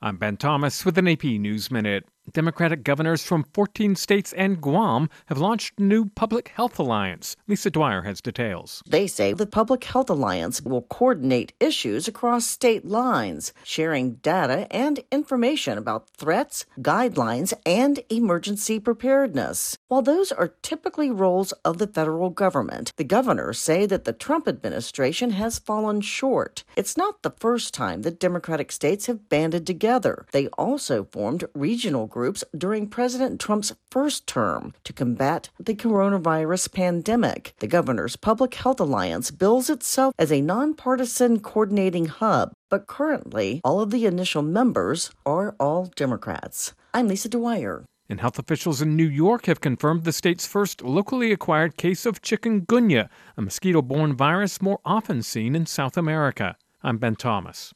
I'm Ben Thomas with an AP News Minute. Democratic governors from 14 states and Guam have launched a new public health alliance. Lisa Dwyer has details. They say the Public Health Alliance will coordinate issues across state lines, sharing data and information about threats, guidelines, and emergency preparedness. While those are typically roles of the federal government, the governors say that the Trump administration has fallen short. It's not the first time that Democratic states have banded together. They also formed regional groups during President Trump's first term to combat the coronavirus pandemic. The Governor's Public Health Alliance bills itself as a nonpartisan coordinating hub, but currently all of the initial members are all Democrats. I'm Lisa Dwyer. And health officials in New York have confirmed the state's first locally acquired case of chikungunya, a mosquito-borne virus more often seen in South America. I'm Ben Thomas.